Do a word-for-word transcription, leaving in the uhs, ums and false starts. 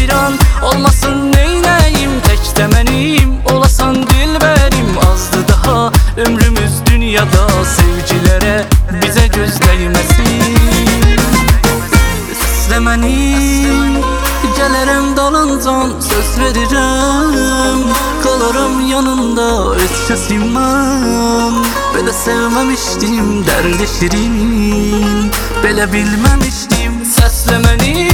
heyran. Olmasın neynəyim, tək də mənim olasan dilbərim. Azdı daha ömrümüz dünyada, sevgilərə bizə göz dəyməsin. Səslə məni, gələrəm dalıncan, söz verirəm. Qalaram yanında öz kəsiməm. Belə sevməmişdim dərdi şirin, belə bilməmişdim. Səslə məni,